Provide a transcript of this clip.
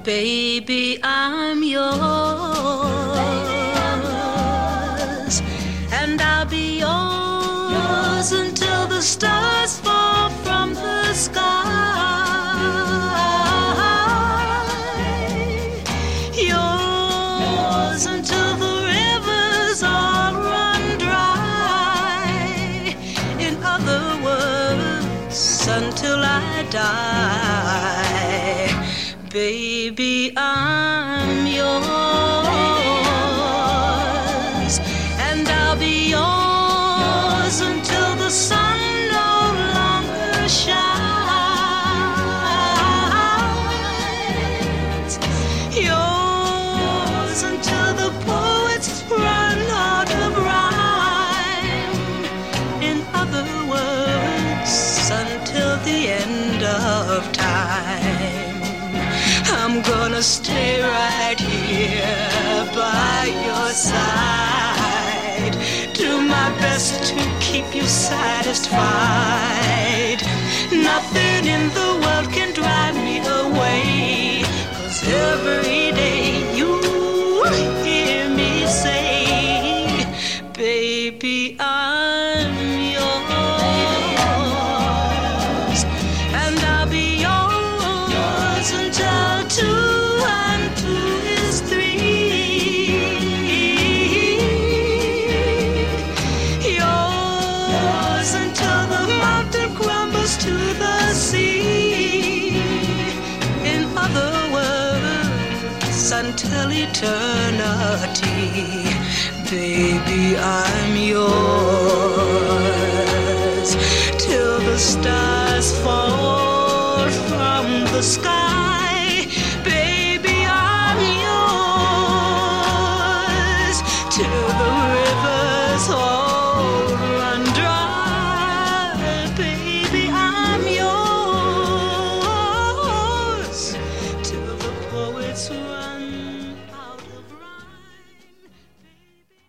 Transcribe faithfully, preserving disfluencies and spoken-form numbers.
Baby, I'm yours, and I'll be yours until the stars fall from the sky. Yours until the rivers all run dry. In other words, until I die. Baby, I'm yours, and I'll be yours until the sun no longer shines. Yours until the poets run out of rhyme. In other words, until the end of time. I'm gonna stay right here by your side, do my best to keep you satisfied. Nothing in the world can drive me away, 'cause every day you hear me say, baby, I'm yours, and I'll be yours until two and two is three. Yours until the mountain crumbles to the sea. In other words, until eternity. Baby, I'm yours till the stars fall from the sky.